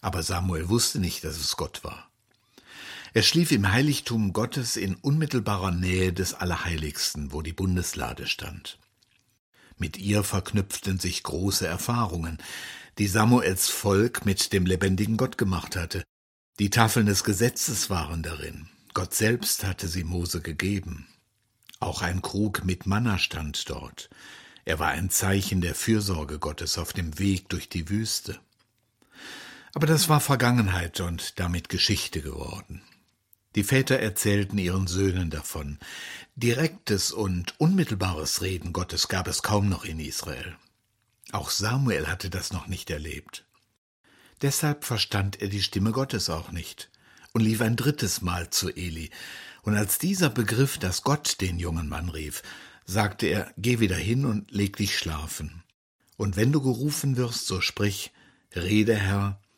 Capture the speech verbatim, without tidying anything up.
Aber Samuel wusste nicht, dass es Gott war. Er schlief im Heiligtum Gottes in unmittelbarer Nähe des Allerheiligsten, wo die Bundeslade stand. Mit ihr verknüpften sich große Erfahrungen, die Samuels Volk mit dem lebendigen Gott gemacht hatte. Die Tafeln des Gesetzes waren darin. Gott selbst hatte sie Mose gegeben. Auch ein Krug mit Manna stand dort. Er war ein Zeichen der Fürsorge Gottes auf dem Weg durch die Wüste. Aber das war Vergangenheit und damit Geschichte geworden. Die Väter erzählten ihren Söhnen davon. Direktes und unmittelbares Reden Gottes gab es kaum noch in Israel. Auch Samuel hatte das noch nicht erlebt. Deshalb verstand er die Stimme Gottes auch nicht und lief ein drittes Mal zu Eli. Und als dieser begriff, dass Gott den jungen Mann rief, sagte er, geh wieder hin und leg dich schlafen. Und wenn du gerufen wirst, so sprich, rede Herr,